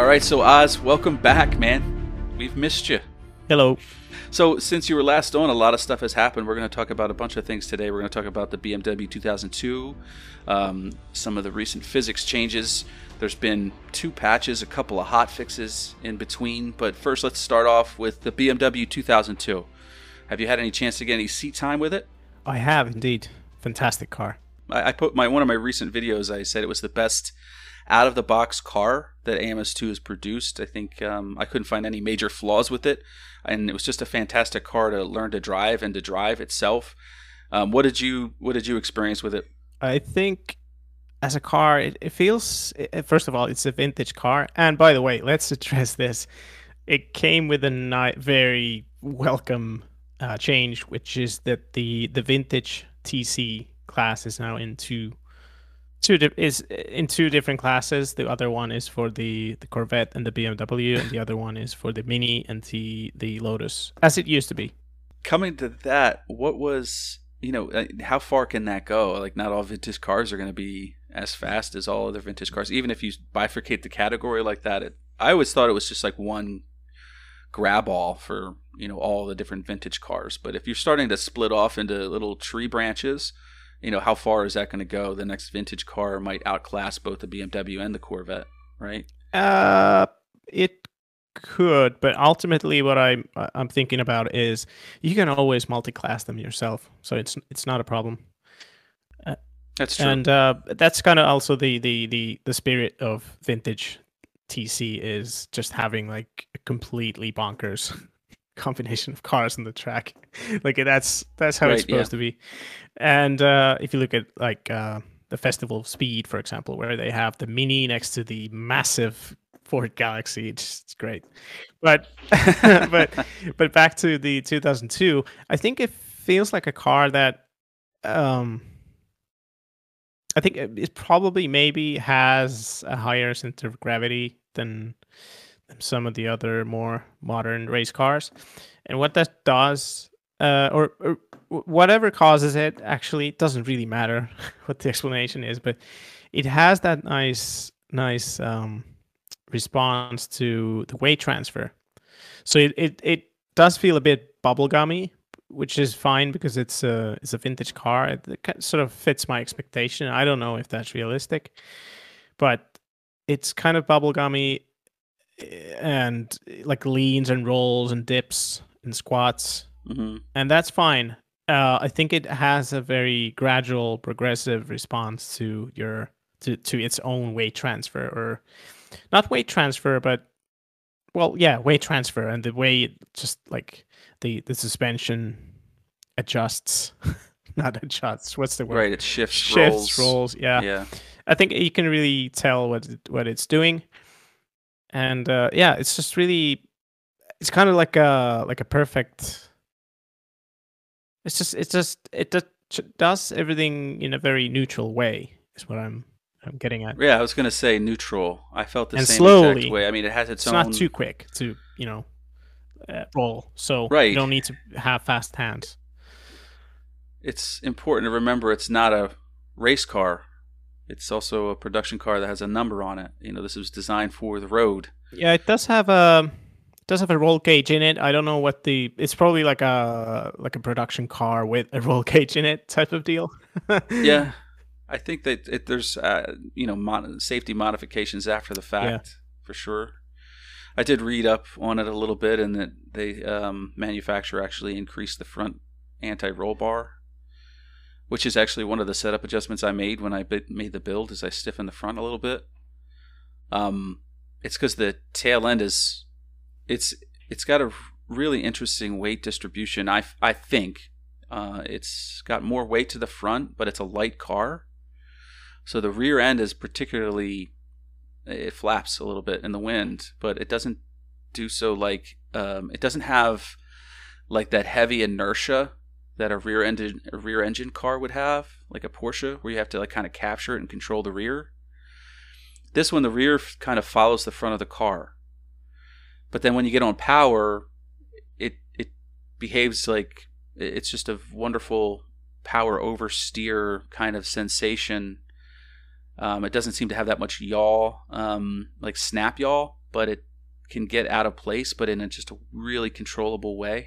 All right, so Oz, welcome back, man. We've missed you. Hello. So since you were last on, a lot of stuff has happened. We're going to talk about a bunch of things today. We're going to talk about the BMW 2002, some of the recent physics changes. There's been 2 patches, a couple of hot fixes in between. But first, let's start off with the BMW 2002. Have you had any chance to get any seat time with it? I have indeed. Fantastic car. I put one of my recent videos, I said it was the best out-of-the-box car that AMS2 has produced. I think I couldn't find any major flaws with it, and it was just a fantastic car to learn to drive and to drive itself. What did you experience with it? I think as a car, it feels, first of all, it's a vintage car. And by the way, let's address this. It came with a very welcome change, which is that the vintage TC class is now in two different classes. The other one is for the Corvette and the BMW, and the other one is for the Mini and the Lotus, as it used to be. Coming to that, what was, how far can that go? Like, not all vintage cars are going to be as fast as all other vintage cars. Even if you bifurcate the category like that, I always thought it was just like one grab all for, all the different vintage cars. But if you're starting to split off into little tree branches, how far is that going to go? The next vintage car might outclass both the BMW and the Corvette, right? It could, but ultimately, what I'm thinking about is you can always multi-class them yourself, so it's not a problem. That's true, and that's kind of also the spirit of vintage TC is just having like a completely bonkers combination of cars on the track. Like that's how it's supposed to be. And if you look at like the Festival of Speed, for example, where they have the Mini next to the massive Ford Galaxy, it's great. But but back to the 2002, I think it feels like a car that I think it probably maybe has a higher center of gravity than some of the other more modern race cars. And what that does, or whatever causes it, actually, it doesn't really matter what the explanation is, but it has that nice response to the weight transfer. So it does feel a bit bubblegummy, which is fine because it's a vintage car. It sort of fits my expectation. I don't know if that's realistic, but it's kind of bubblegummy and like leans and rolls and dips and squats, and that's fine. I think it has a very gradual, progressive response to its own weight transfer, or not weight transfer, but weight transfer, and the way it just like the suspension adjusts, not adjusts. What's the word? Right, it shifts, rolls. Yeah. I think you can really tell what it's doing. And it's just really, it's kind of like a perfect. It does everything in a very neutral way. Is what I'm getting at. Yeah, I was gonna say neutral. I felt the same slowly, exact way. I mean, it has its own. It's not too quick to roll, so you don't need to have fast hands. It's important to remember it's not a race car. It's also a production car that has a number on it. This was designed for the road. Yeah, it does have a roll cage in it. I don't know what it's probably like a production car with a roll cage in it type of deal. Yeah, I think that there's safety modifications after the fact for sure. I did read up on it a little bit, and that they manufacturer actually increased the front anti-roll bar, which is actually one of the setup adjustments I made when I made the build, is I stiffened the front a little bit. It's because the tail end it's got a really interesting weight distribution. I think it's got more weight to the front, but it's a light car. So the rear end is it flaps a little bit in the wind, but it doesn't do so like, it doesn't have like that heavy inertia that a rear engine car would have, like a Porsche, where you have to like kind of capture it and control the rear. This one, the rear kind of follows the front of the car. But then when you get on power, it behaves like it's just a wonderful power oversteer kind of sensation. It doesn't seem to have that much yaw, like snap yaw, but it can get out of place, but in just a really controllable way.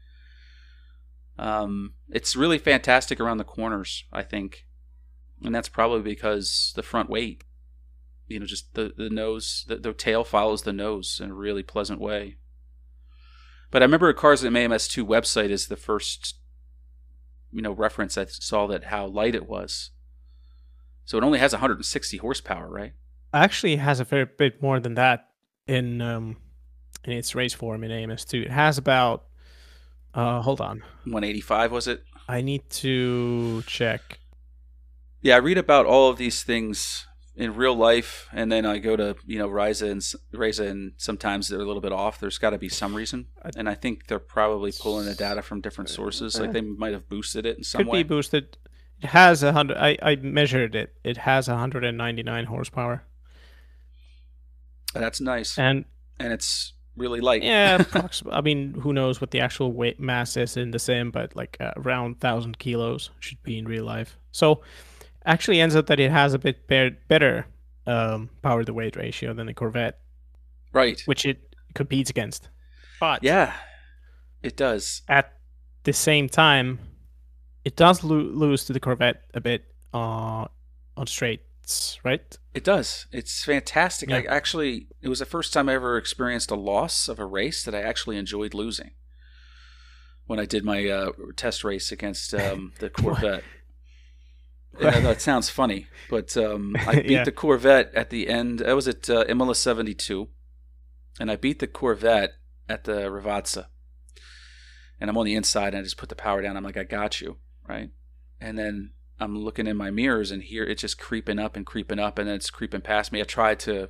It's really fantastic around the corners, I think, and that's probably because the front weight, just the nose, the tail follows the nose in a really pleasant way. But I remember Cars at AMS2 website is the first, reference I saw that how light it was. So it only has 160 horsepower, right? Actually, it has a fair bit more than that in its race form in AMS2. It has about, hold on, 185 was it? I need to check. Yeah, I read about all of these things in real life, and then I go to Reza, and sometimes they're a little bit off. There's got to be some reason, and I think they're probably pulling the data from different sources. Like they might have boosted it in some way. Could be boosted. It has 100. I measured it. It has 199 horsepower. That's nice, and it's really light. Yeah, I mean, who knows what the actual weight mass is in the sim, but like around 1,000 kilos should be in real life. So actually ends up that it has a bit better power to weight ratio than the Corvette, right? Which it competes against. But yeah, it does. At the same time, it does lose to the Corvette a bit on straights, right? It does. It's fantastic. Yeah. It was the first time I ever experienced a loss of a race that I actually enjoyed losing. When I did my test race against the Corvette. I know it sounds funny, but I beat the Corvette at the end. I was at Imola 72, and I beat the Corvette at the Ravazza. And I'm on the inside, and I just put the power down. I'm like, I got you, right? And then I'm looking in my mirrors, and here it's just creeping up, and then it's creeping past me. I tried to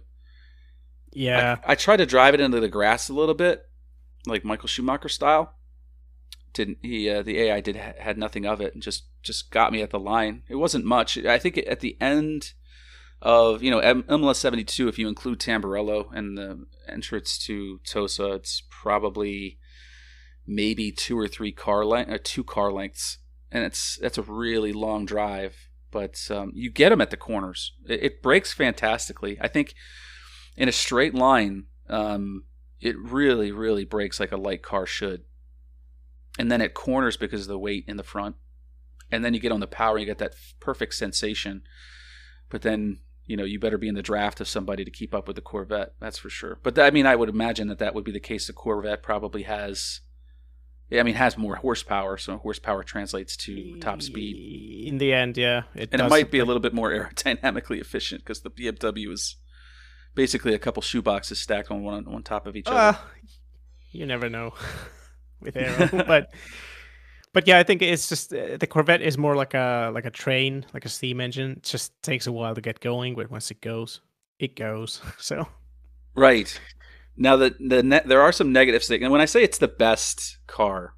drive it into the grass a little bit, like Michael Schumacher style. Didn't he? The AI had nothing of it, and just got me at the line. It wasn't much. I think at the end of Imola 72, if you include Tamburello and the entrance to Tosa, it's probably maybe 2 car lengths. And that's a really long drive, but you get them at the corners. It brakes fantastically. I think in a straight line, it really, really brakes like a light car should. And then it corners because of the weight in the front. And then you get on the power, and you get that perfect sensation. But then, you better be in the draft of somebody to keep up with the Corvette. That's for sure. But I would imagine that would be the case. The Corvette probably has more horsepower, so horsepower translates to top speed. In the end, yeah. It might be a little bit more aerodynamically efficient because the BMW is basically a couple shoeboxes stacked on one top of each other. You never know with aero. But yeah, I think it's just the Corvette is more like a train, like a steam engine. It just takes a while to get going, but once it goes. So right. Now, there are some negatives. And when I say it's the best car,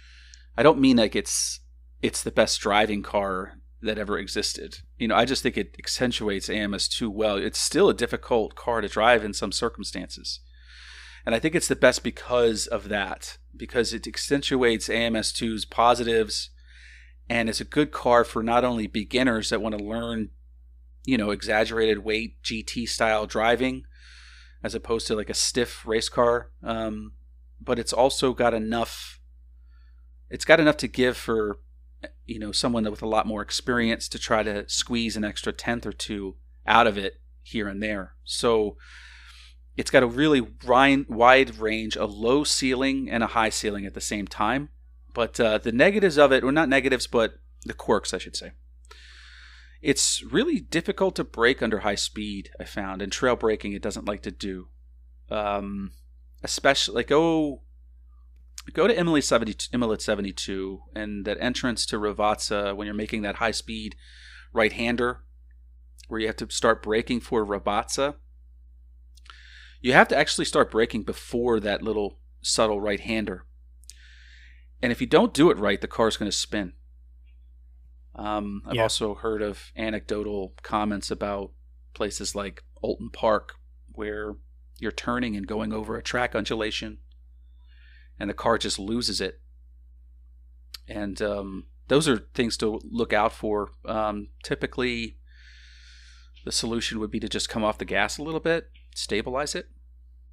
I don't mean like it's the best driving car that ever existed. I just think it accentuates AMS2 well. It's still a difficult car to drive in some circumstances. And I think it's the best because of that, because it accentuates AMS2's positives, and it's a good car for not only beginners that want to learn, exaggerated weight GT style driving, as opposed to like a stiff race car. But it's also got enough. It's got enough to give for, someone with a lot more experience to try to squeeze an extra tenth or two out of it here and there. So it's got a really wide range, a low ceiling and a high ceiling at the same time. But the negatives of it, or not negatives, but the quirks, I should say. It's really difficult to brake under high speed, I found, and trail braking it doesn't like to do. Especially, like, go to Imola 72, and that entrance to Ravazza when you're making that high speed right-hander, where you have to start braking for Ravazza. You have to actually start braking before that little subtle right-hander. And if you don't do it right, the car's going to spin. I've also heard of anecdotal comments about places like Alton Park, where you're turning and going over a track undulation, and the car just loses it. And those are things to look out for. Typically, the solution would be to just come off the gas a little bit, stabilize it,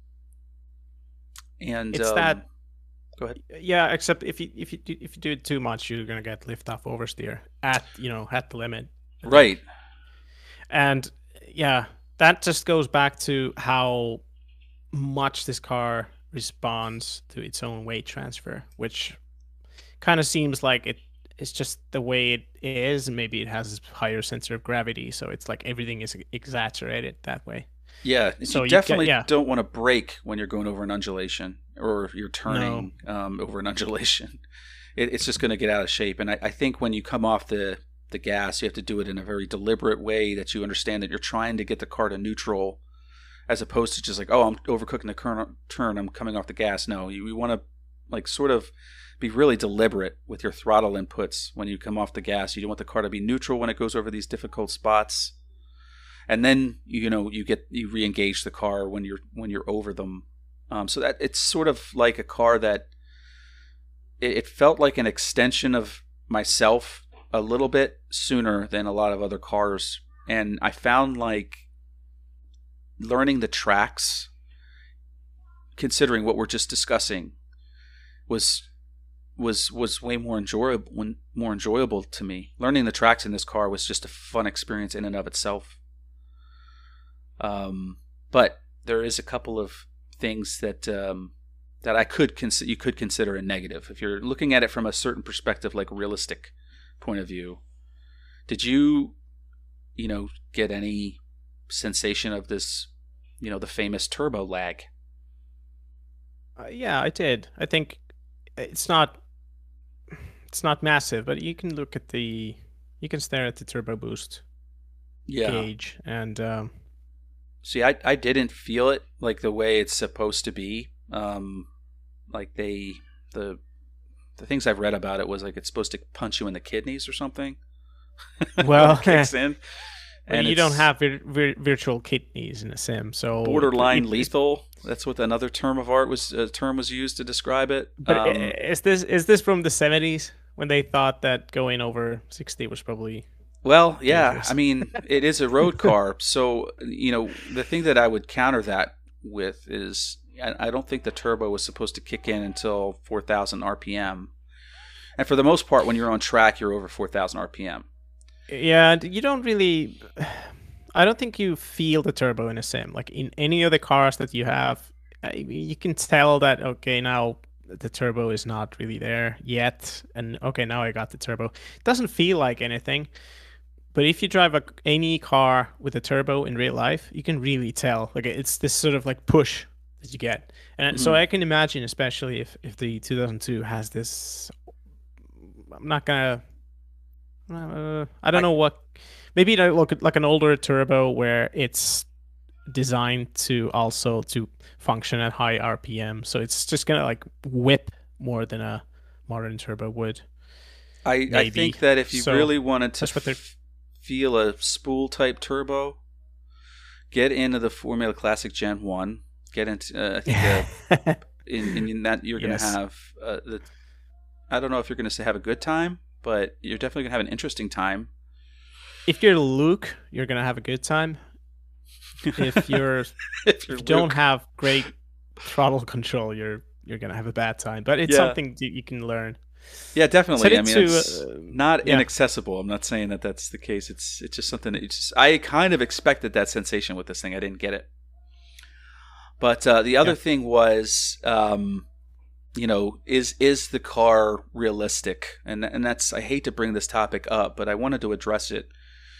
And It's that. go ahead. Yeah, except if you do it too much, you're gonna get lift off oversteer at at the limit, I think. Right. And yeah, that just goes back to how much this car responds to its own weight transfer, which kind of seems like it's just the way it is, and maybe it has a higher center of gravity, so it's like everything is exaggerated that way. Yeah, So you you get, definitely yeah, don't want to brake when you're going over an undulation or you're no, turning over an undulation. It's just going to get out of shape. And I think when you come off the gas, you have to do it in a very deliberate way that you understand that you're trying to get the car to neutral, as opposed to just like, oh, I'm overcooking the current turn, I'm coming off the gas. No, you want to like sort of be really deliberate with your throttle inputs when you come off the gas. You don't want the car to be neutral when it goes over these difficult spots. And then you re-engage the car when you're over them. So that it's sort of like a car that it felt like an extension of myself a little bit sooner than a lot of other cars. And I found like learning the tracks, considering what we're just discussing, was way more enjoyable to me. Learning the tracks in this car was just a fun experience in and of itself. But there is a couple of things that you could consider a negative if you're looking at it from a certain perspective, like realistic point of view. Did you get any sensation of this, the famous turbo lag? yeah, I did. I think it's not massive, but you can stare at the turbo boost Yeah. gauge, and See, I didn't feel it like the way it's supposed to be. Like the things I've read about it was like it's supposed to punch you in the kidneys or something. well, When it kicks in, and you don't it's have virtual kidneys in a sim, so borderline lethal. That's what another term was used to describe it. But is this from the 70s when they thought that going over 60 was probably Well, yeah. dangerous? I mean, it is a road car. So, the thing that I would counter that with is I don't think the turbo was supposed to kick in until 4,000 RPM. And for the most part, when you're on track, you're over 4,000 RPM. Yeah, you don't really. I don't think you feel the turbo in a sim. Like in any of the cars that you have, you can tell that, okay, now the turbo is not really there yet. And okay, now I got the turbo. It doesn't feel like anything. But if you drive any car with a turbo in real life, you can really tell. Like it's this sort of like push that you get. And so Mhm. I can imagine, especially if the 2002 has this. I'm not gonna. I don't I, know what. Maybe look like an older turbo where it's designed to also to function at high RPM, so it's just gonna like whip more than a modern turbo would. I Maybe. think that if you So really wanted to that's what they're. feel a spool type turbo, get into the Formula Classic Gen 1. Get into, I think, in that you're going to Yes. have, I don't know if you're going to have a good time, but you're definitely going to have an interesting time. If you're Luke, you're gonna have a good time. If you're If if you're you don't Luke. have great throttle control, you're gonna have a bad time. But it's Yeah. something that you can learn. Yeah, Set definitely. I it mean, to it's not yeah. inaccessible. I'm not saying that that's the case. It's just something that I kind of expected that sensation with this thing. I didn't get it. But the other Yeah. thing was, is the car realistic? And that's, I hate to bring this topic up, but I wanted to address it.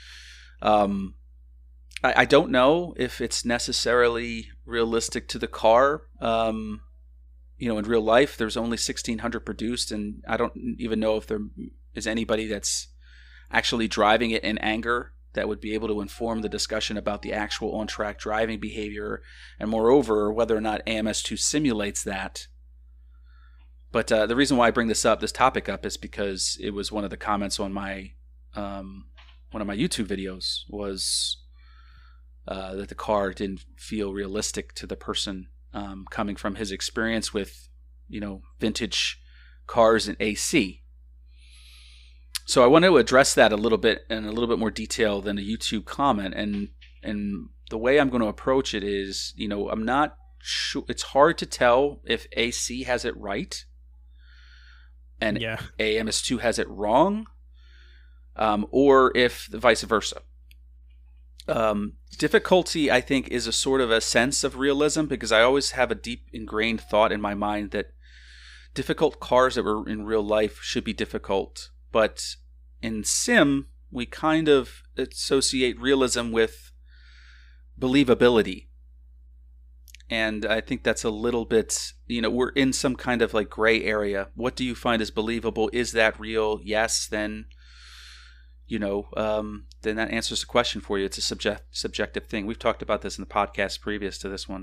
I don't know if it's necessarily realistic to the car. In real life, there's only 1,600 produced, and I don't even know if there is anybody that's actually driving it in anger that would be able to inform the discussion about the actual on-track driving behavior, and moreover, whether or not AMS2 simulates that. But the reason why I bring this topic up, is because it was one of the comments on my one of my YouTube videos was that the car didn't feel realistic to the person, coming from his experience with, vintage cars and AC. So I want to address that a little bit in a little bit more detail than a YouTube comment, and the way I'm going to approach it is, I'm not sure. It's hard to tell if AC has it right and Yeah. AMS2 has it wrong, or if vice versa. Difficulty, I think, is a sort of a sense of realism, because I always have a deep ingrained thought in my mind that difficult cars that were in real life should be difficult. But in sim, we kind of associate realism with believability. And I think that's a little bit, we're in some kind of like gray area. What do you find is believable? Is that real? Yes, then then that answers the question for you. It's a subjective thing. We've talked about this in the podcast previous to this one.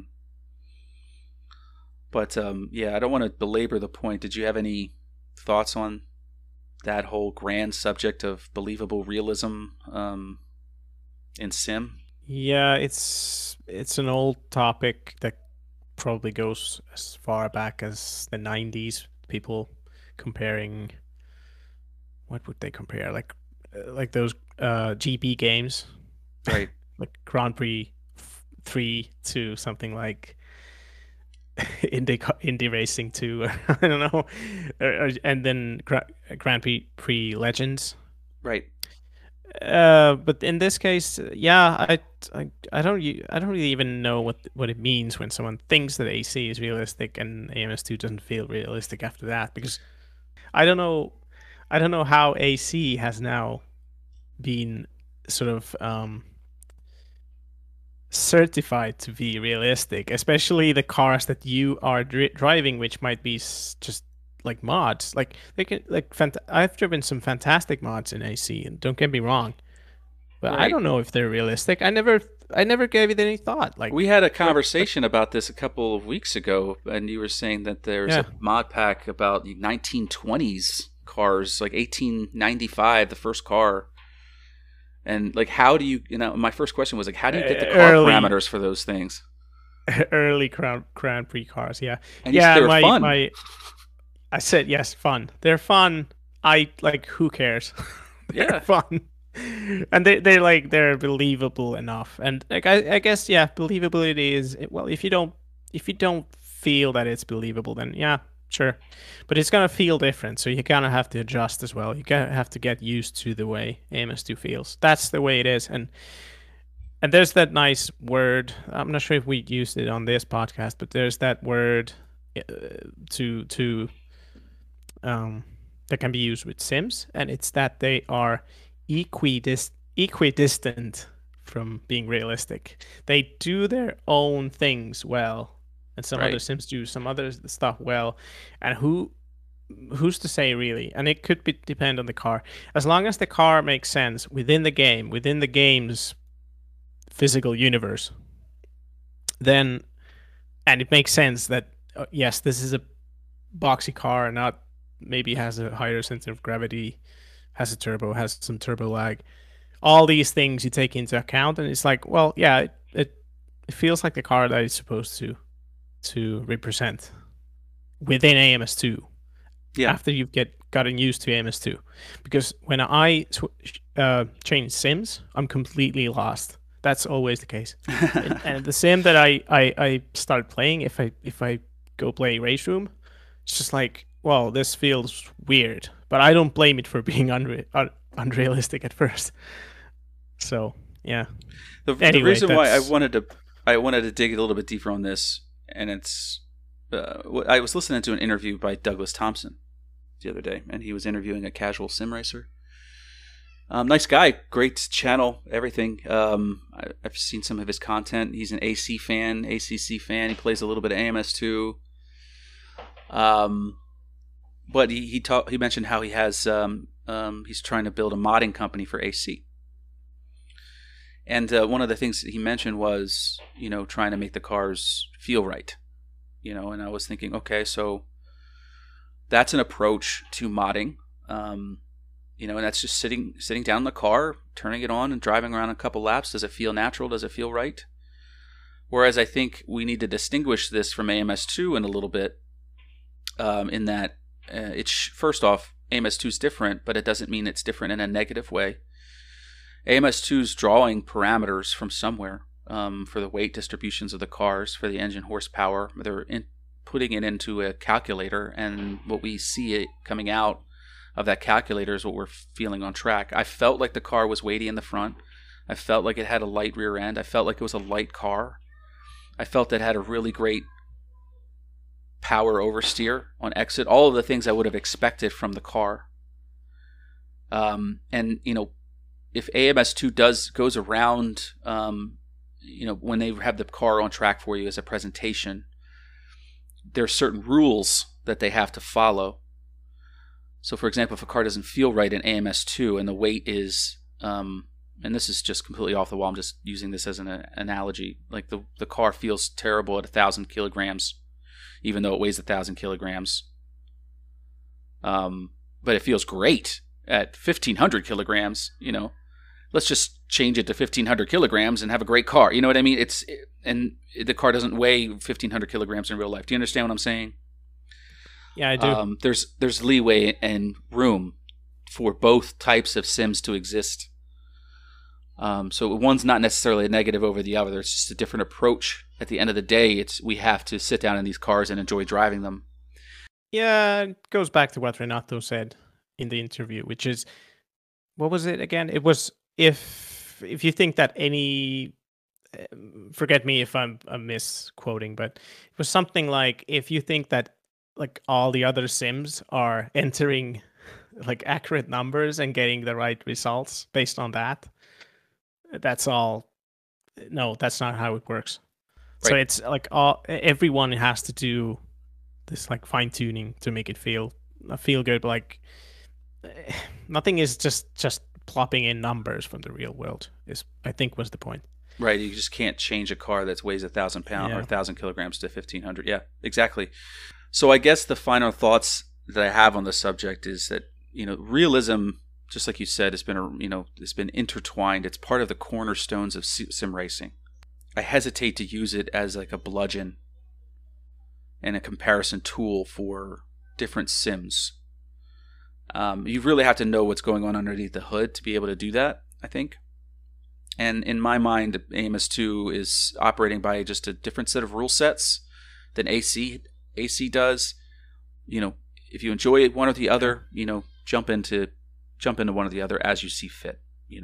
But I don't want to belabor the point. Did you have any thoughts on that whole grand subject of believable realism in sim? Yeah, it's an old topic that probably goes as far back as the 90s. People comparing, what would they compare? Like those GP games, right? Like Grand Prix 3 to something like Indy Racing 2, I don't know, and then Grand Prix Legends, right? But in this case, I don't really even know what it means when someone thinks that AC is realistic and AMS2 doesn't feel realistic after that, because I don't know how AC has now been sort of certified to be realistic, especially the cars that you are driving, which might be just like mods. Like they can I've driven some fantastic mods in AC, and don't get me wrong, but right. I don't know if they're realistic. I never gave it any thought. Like, we had a conversation about this a couple of weeks ago, and you were saying that there's a mod pack about 1920s cars, like 1895, the first car. And like, how do you my first question was like, how do you get the car parameters for those things? Early Grand Prix cars, yeah. And they were fun. I said yes, fun. They're fun. I like, who cares? They're fun. And they're believable enough. And like, I guess, believability is, well, if you don't feel that it's believable, then yeah, sure. But it's gonna feel different, so you kind of have to adjust as well. You gotta have to get used to the way AMS2 feels. That's the way it is. And there's that nice word. I'm not sure if we used it on this podcast, but there's that word that can be used with sims, and it's that they are equidistant from being realistic. They do their own things well, and some other sims do some other stuff well. And who's to say, really? And it could depend on the car. As long as the car makes sense within the game's physical universe, then, and it makes sense that yes, this is a boxy car, and not maybe has a higher center of gravity, has a turbo, has some turbo lag. All these things you take into account, and it's like, well, yeah, it feels like the car that is supposed to represent within AMS2. Yeah. After you've gotten used to AMS2, because when I change sims, I'm completely lost. That's always the case. and the sim that I start playing, if I go play Race Room, it's just like, well, this feels weird, but I don't blame it for being unrealistic at first. So yeah. The reason why I wanted to dig a little bit deeper on this, and it's I was listening to an interview by Douglas Thompson the other day, and he was interviewing a casual sim racer. Nice guy, great channel, everything. I've seen some of his content. He's an AC fan, ACC fan. He plays a little bit of AMS2. But he mentioned how he has he's trying to build a modding company for AC. And one of the things that he mentioned was, trying to make the cars feel right. And I was thinking, okay, so that's an approach to modding. And that's just sitting down in the car, turning it on and driving around a couple laps. Does it feel natural? Does it feel right? Whereas I think we need to distinguish this from AMS2 in a little bit, in that first off, AMS2 is different, but it doesn't mean it's different in a negative way. AMS2 is drawing parameters from somewhere. for the weight distributions of the cars, for the engine horsepower. Putting it into a calculator, and what we see it coming out of that calculator is what we're feeling on track. I felt like the car was weighty in the front. I felt like it had a light rear end. I felt like it was a light car. I felt it had a really great power oversteer on exit. All of the things I would have expected from the car. And if AMS2 goes around, when they have the car on track for you as a presentation, there are certain rules that they have to follow. So, for example, if a car doesn't feel right in AMS2 and the weight is, and this is just completely off the wall, I'm just using this as an analogy, like the car feels terrible at 1,000 kilograms, even though it weighs 1,000 kilograms. But it feels great at 1,500 kilograms, Let's just change it to 1,500 kilograms and have a great car. You know what I mean? And the car doesn't weigh 1,500 kilograms in real life. Do you understand what I'm saying? Yeah, I do. There's leeway and room for both types of sims to exist. So one's not necessarily a negative over the other. It's just a different approach. At the end of the day, we have to sit down in these cars and enjoy driving them. Yeah, it goes back to what Renato said in the interview, which is, what was it again? It was, if you think that forget me if I'm misquoting, but it was something like, if you think that like all the other sims are entering like accurate numbers and getting the right results based on that, that's all. No, that's not how it works. Right. So it's like everyone has to do this like fine tuning to make it feel good. Like nothing is just plopping in numbers from the real world, I think was the point. Right, you just can't change a car that weighs 1,000 pounds or 1,000 kilograms to 1,500. Yeah, exactly. So I guess the final thoughts that I have on the subject is that realism, just like you said, has been intertwined. It's part of the cornerstones of sim racing. I hesitate to use it as like a bludgeon and a comparison tool for different sims. You really have to know what's going on underneath the hood to be able to do that, I think. And in my mind, AMS2 is operating by just a different set of rule sets than AC does. If you enjoy one or the other, jump into one or the other as you see fit.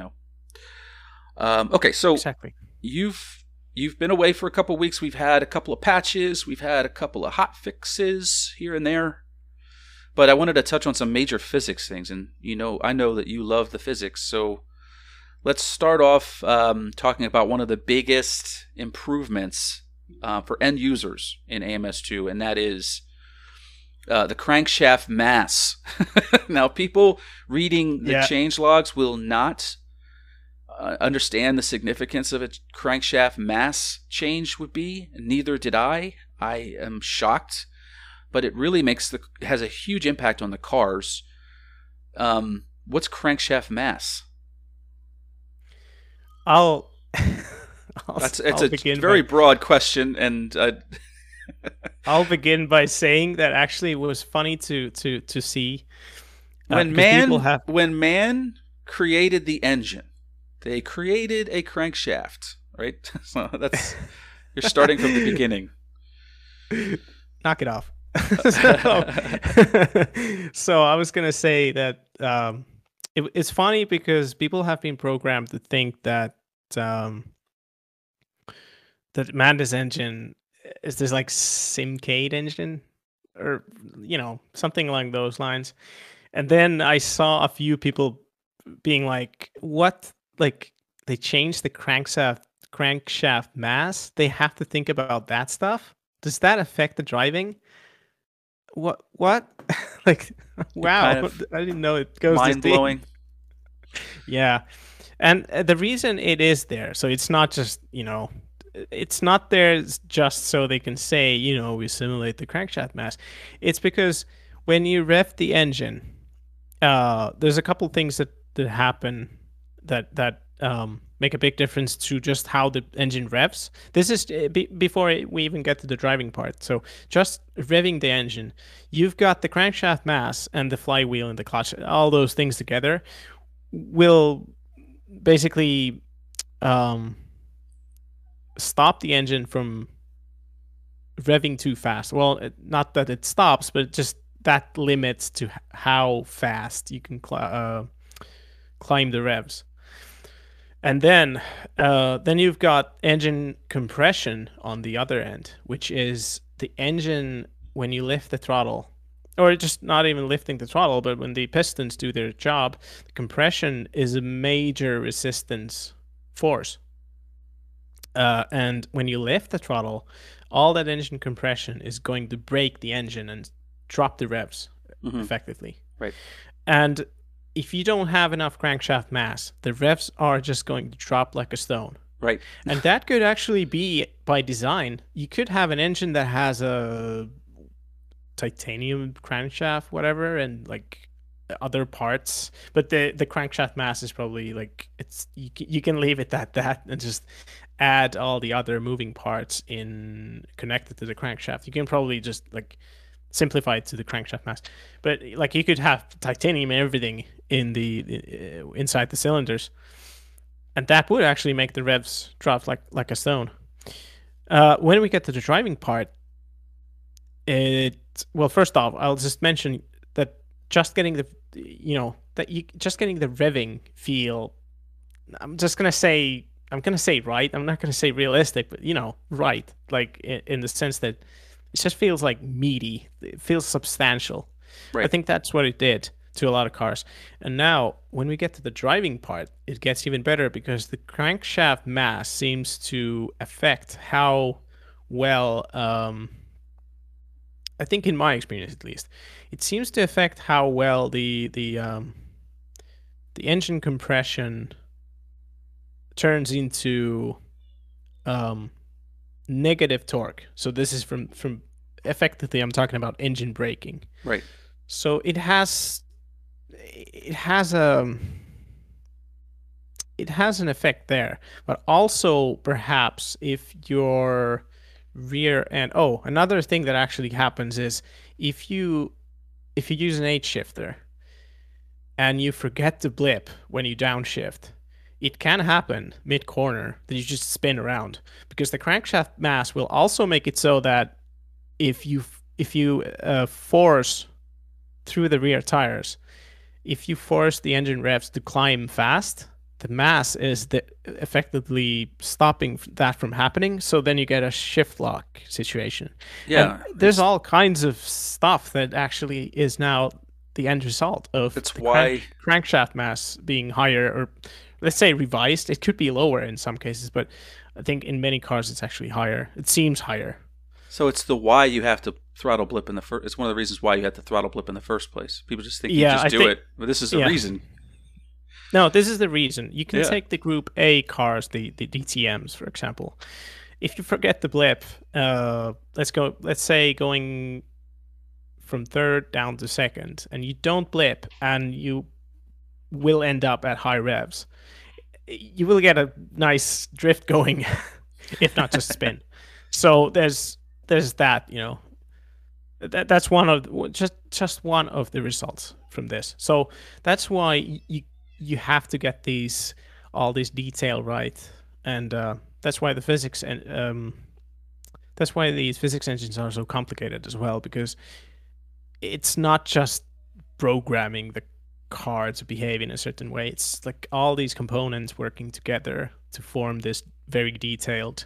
Okay, so exactly. You've been away for a couple of weeks. We've had a couple of patches. We've had a couple of hot fixes here and there. But I wanted to touch on some major physics things, and I know that you love the physics, so let's start off talking about one of the biggest improvements for end users in AMS2, and that is the crankshaft mass. Now, people reading the change logs will not understand the significance of a crankshaft mass change would be. Neither did I. I am shocked. But it really has a huge impact on the cars. What's crankshaft mass? It's a very broad question, and I'll begin by saying that actually it was funny to see when man created the engine, they created a crankshaft, right? So you're starting from the beginning. Knock it off. So I was gonna say that it's funny because people have been programmed to think that that Mantis engine is this like Simcade engine, or something along those lines. And then I saw a few people being like, "What? Like they changed the crankshaft mass? They have to think about that stuff? Does that affect the driving?" What? Like, wow! I didn't know it goes mind blowing. Yeah, and the reason it is there, so it's not just it's not there just so they can say we simulate the crankshaft mass. It's because when you rev the engine, there's a couple things that happen that make a big difference to just how the engine revs. This is before we even get to the driving part. So just revving the engine, you've got the crankshaft mass and the flywheel and the clutch. All those things together will basically stop the engine from revving too fast. Well, not that it stops, but just that limits to how fast you can climb the revs. And then you've got engine compression on the other end, which is the engine when you lift the throttle, or just not even lifting the throttle, but when the pistons do their job, the compression is a major resistance force. And when you lift the throttle, all that engine compression is going to break the engine and drop the revs effectively. Right. And if you don't have enough crankshaft mass, the revs are just going to drop like a stone. Right. And that could actually be by design. You could have an engine that has a titanium crankshaft, whatever, and like other parts, but the crankshaft mass is probably like you can leave it at that and just add all the other moving parts in connected to the crankshaft. You can probably just like simplify it to the crankshaft mass, but like you could have titanium and everything in the inside the cylinders, and that would actually make the revs drop like a stone. When we get to the driving part, well, first off, I'll just mention that just getting the just getting the revving feel. I'm gonna say right. I'm not gonna say realistic, but right. Like in the sense that it just feels like meaty. It feels substantial. Right. I think that's what it did to a lot of cars. And now when we get to the driving part, it gets even better because the crankshaft mass seems to affect how well. I think in my experience, at least, it seems to affect how well the engine compression turns into negative torque. So this is from effectively, I'm talking about engine braking. Right. So it has an effect there, but also perhaps if your rear end. Oh, another thing that actually happens is if you use an H shifter and you forget to blip when you downshift, it can happen mid corner that you just spin around, because the crankshaft mass will also make it so that if you force through the rear tires, if you force the engine revs to climb fast, the mass is effectively stopping that from happening. So then you get a shift lock situation. Yeah. And there's all kinds of stuff that actually is now the end result of crankshaft mass being higher, or let's say revised. It could be lower in some cases, but I think in many cars it's actually higher. It seems higher. So it's the why you have to throttle blip in the first. It's one of the reasons why you have to throttle blip in the first place. People just think you just do it, but this is the reason. No, this is the reason. You can take the Group A cars, the DTMs, for example. If you forget the blip, let's say going from third down to second, and you don't blip, and you will end up at high revs, you will get a nice drift going, if not just spin. So there's that, that's one of just one of the results from this. So that's why you have to get all these detail right, and that's why the physics and that's why these physics engines are so complicated as well, because it's not just programming the car to behave in a certain way. It's like all these components working together to form this very detailed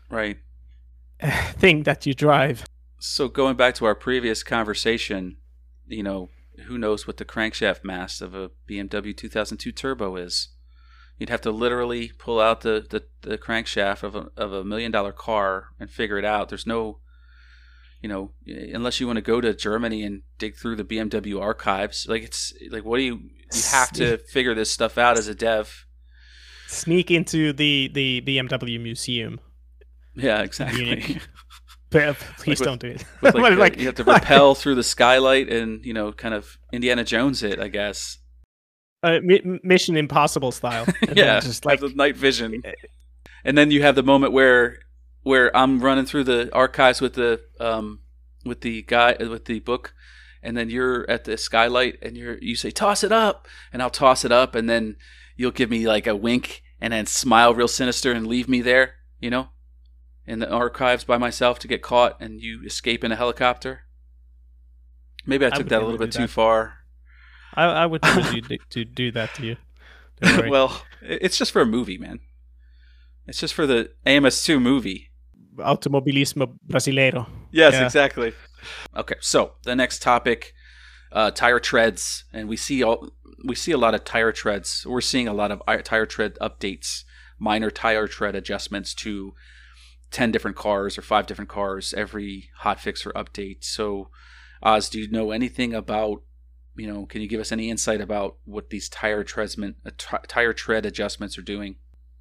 thing that you drive. So going back to our previous conversation, who knows what the crankshaft mass of a BMW 2002 Turbo is? You'd have to literally pull out the crankshaft of a $1 million car and figure it out. There's no, unless you want to go to Germany and dig through the BMW archives. Like, it's like, what do you have to figure this stuff out as a dev. Sneak into the BMW museum. Yeah, exactly. Please don't do it. You have to rappel through the skylight and kind of Indiana Jones it, I guess. Mission Impossible style. Yeah, just like the night vision. And then you have the moment where I'm running through the archives with the guy with the book, and then you're at the skylight and you say toss it up, and I'll toss it up, and then you'll give me like a wink and then smile real sinister and leave me there. in the archives by myself to get caught and you escape in a helicopter. Maybe I took that a little bit too far. I would never do that to you. Don't worry. Well, it's just for a movie, man. It's just for the AMS2 movie. Automobilismo brasileiro. Yes, yeah. Exactly. Okay, so the next topic, tire treads, and we see a lot of tire treads. We're seeing a lot of tire tread updates, minor tire tread adjustments to 10 different cars or 5 different cars every hotfix or update. So, Oz, do you know anything about, can you give us any insight about what these tire tread adjustments are doing?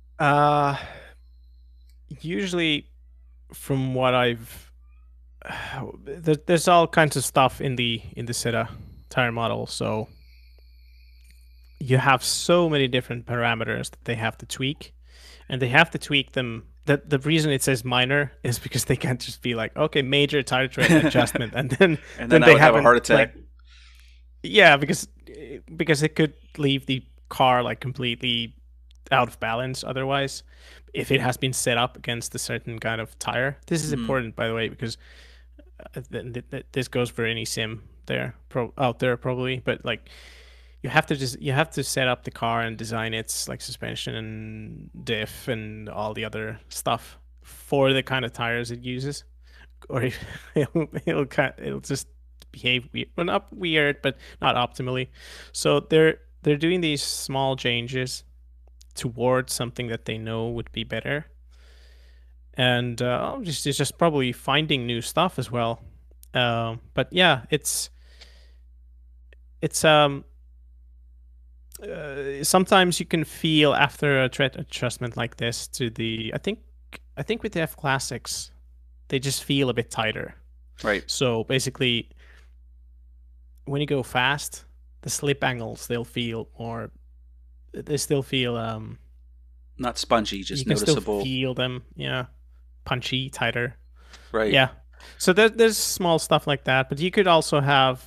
Usually, from what there's all kinds of stuff in the Seta tire model. So you have so many different parameters that they have to tweak, and they have to tweak them. The reason it says minor is because they can't just be like, okay, major tire tread adjustment, and then they have a heart attack. Yeah, because it could leave the car like completely out of balance otherwise if it has been set up against a certain kind of tire. This is important, by the way, because this goes for any sim out there probably, but like you have to set up the car and design its like suspension and diff and all the other stuff for the kind of tires it uses, or it'll just behave weird. Well, not weird, but not optimally. So they're doing these small changes towards something that they know would be better, and just probably finding new stuff as well. But yeah, it's sometimes you can feel after a tread adjustment like this to the I think with the F Classics, they just feel a bit tighter. Right. So basically, when you go fast, the slip angles they still feel not spongy, just you can noticeable. Still feel them, yeah, punchy, tighter. Right. Yeah. So there's small stuff like that, but you could also have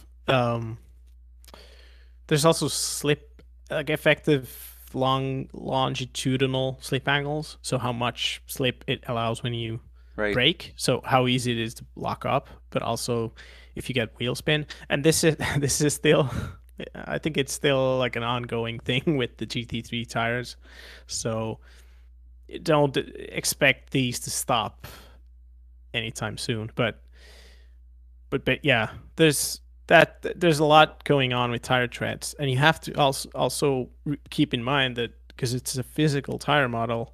there's also slip, like effective longitudinal slip angles. So how much slip it allows when you brake. So how easy it is to lock up, but also if you get wheel spin. And this is still, I think it's still like an ongoing thing with the GT3 tires. So don't expect these to stop anytime soon. But yeah, there's a lot going on with tire treads, and you have to also keep in mind that because it's a physical tire model,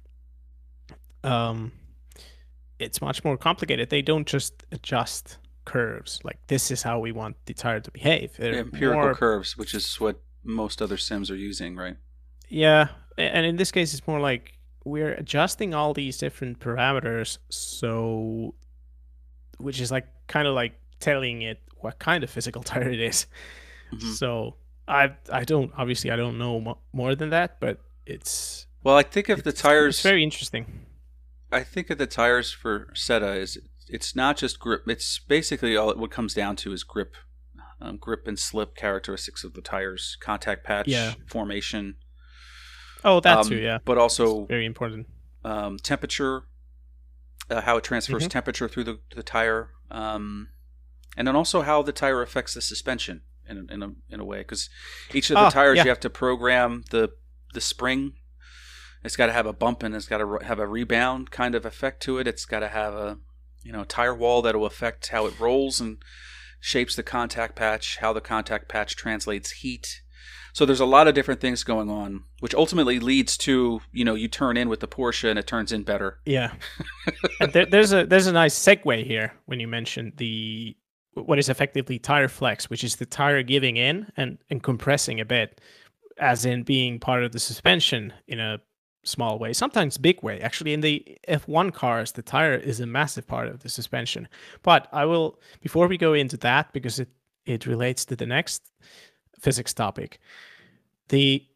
it's much more complicated. They don't just adjust curves like this is how we want the tire to behave. They're empirical curves, which is what most other sims are using, right? Yeah, and in this case, it's more like we're adjusting all these different parameters, so which is like kind of like telling it what kind of physical tire it is. Mm-hmm. So I don't know more than that, but it's I think of the tires. It's very interesting. I think of the tires for Seta it's not just grip. It's basically what comes down to is grip and slip characteristics of the tires, contact patch formation. Oh, that too, yeah. But also it's very important. Temperature, how it transfers temperature through the tire, and then also how the tire affects the suspension in a way. Because each of the tires you have to program the spring. It's got to have a bump and it's got to have a rebound kind of effect to it. It's got to have a tire wall that will affect how it rolls and shapes the contact patch, how the contact patch translates heat. So there's a lot of different things going on, which ultimately leads to, you turn in with the Porsche and it turns in better. Yeah. And there's a nice segue here when you mentioned what is effectively tire flex, which is the tire giving in and compressing a bit, as in being part of the suspension in a small way, sometimes big way. Actually, in the F1 cars, the tire is a massive part of the suspension. But I will, before we go into that, because it relates to the next physics topic, the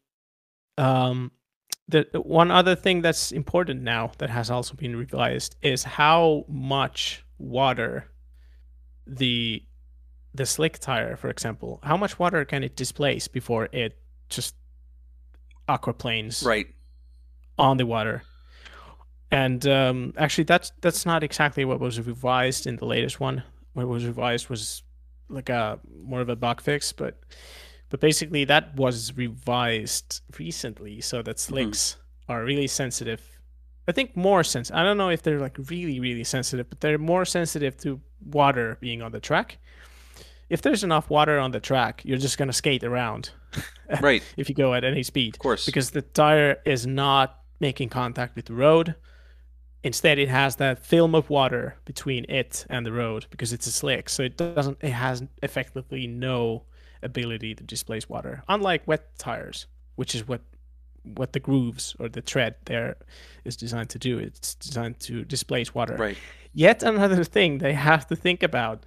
one other thing that's important now that has also been revised is how much water the slick tire, for example, how much water can it displace before it just aquaplanes right on the water. And actually, that's not exactly what was revised in the latest one. What was revised was like a more of a bug fix, but basically that was revised recently so that Hmm. slicks are really sensitive. I think more sensitive. I don't know if they're like really, really sensitive, but they're more sensitive to water being on the track. If there's enough water on the track, you're just gonna skate around Right. if you go at any speed Of course. because the tire is not making contact with the road. Instead, it has that film of water between it and the road because it's a slick, so it has effectively no ability to displace water. Unlike wet tires, which is what the grooves or the tread there is designed to do. It's designed to displace water. Right. Yet another thing they have to think about.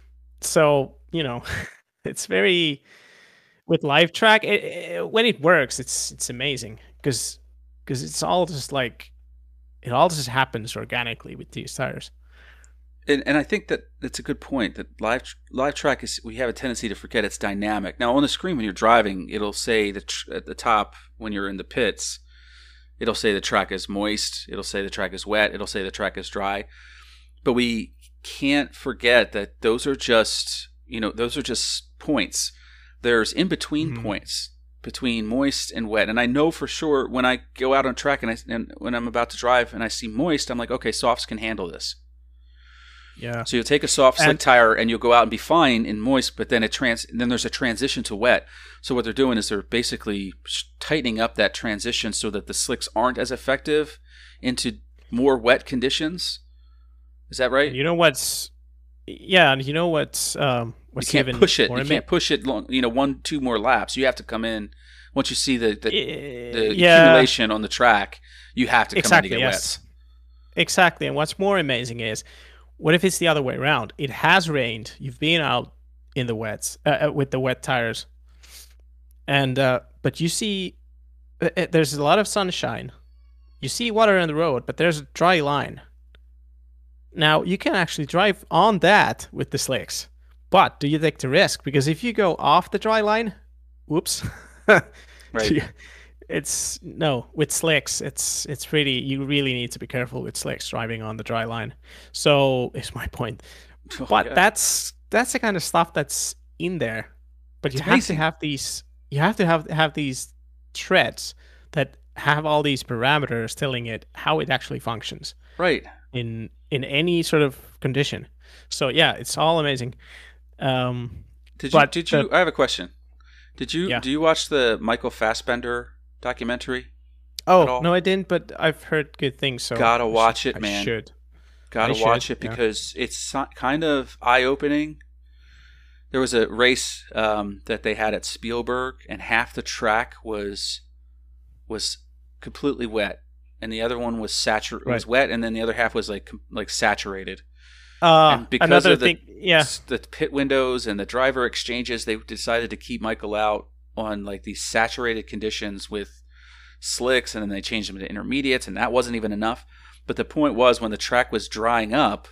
So, it's very with live track, when it works, it's amazing because it's all just like it all just happens organically with these tires. And I think that that's a good point. That live track is, we have a tendency to forget it's dynamic. Now on the screen when you're driving, it'll say at the top when you're in the pits, it'll say the track is moist. It'll say the track is wet. It'll say the track is dry. But we can't forget that those are just points. There's in between Mhm. points between moist and wet. And I know for sure when I go out on track and when I'm about to drive and I see moist, I'm like, okay, softs can handle this. Yeah. So you'll take a soft slick And tire and you'll go out and be fine in moist, but then then there's a transition to wet. So what they're doing is they're basically tightening up that transition so that the slicks aren't as effective into more wet conditions. Is that right? and you know what's yeah, and you know You what's can't even push it. more You can't push it long, 1, 2 more laps. You have to come in once you see the yeah, accumulation on the track. You have to come in to exactly, get yes. wets. Exactly. And what's more amazing is what if it's the other way around? It has rained. You've been out in the wets with the wet tires. And but you see there's a lot of sunshine. You see water on the road, but there's a dry line. Now, you can actually drive on that with the slicks. But do you take the risk? Because if you go off the dry line, whoops. Right. It's no, with slicks, it's pretty you really need to be careful with slicks driving on the dry line. So, is my point. Oh, But yeah. that's the kind of stuff that's in there. But It's you have to amazing. have these you have to have these threads that have all these parameters telling it how it actually functions Right. in any sort of condition. So yeah, it's all amazing. Um, Did you? but Did you? I have a question. Did you? yeah. Do you watch the Michael Fassbender documentary at Oh no, all? I didn't, but I've heard good things, so Gotta watch it, I man. should. I Gotta should. watch it Yeah. because it's kind of eye opening. There was a race that they had at Spielberg, and half the track was completely wet, and the other one was Right. was wet, and then the other half was like saturated. And because Another of thing. Yeah. the pit windows and the driver exchanges, they decided to keep Michael out on like these saturated conditions with slicks, and then they changed them to intermediates, and that wasn't even enough. But the point was, when the track was drying up,